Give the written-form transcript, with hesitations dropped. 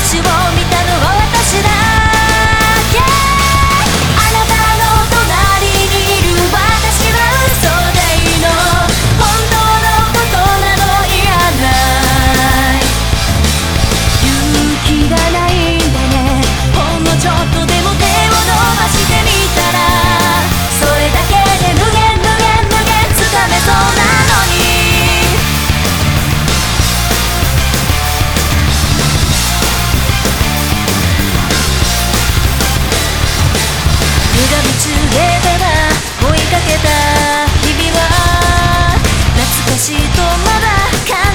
星を見たのは私だけ。あなたの隣にいる私は嘘でいいの、本当のことなのいらない。勇気がないんでね、ほんのちょっとでも手を伸ばしてみたら、それだけで無限つかめそうなのに。無我夢中でただ追いかけた日々は懐かしいとまだ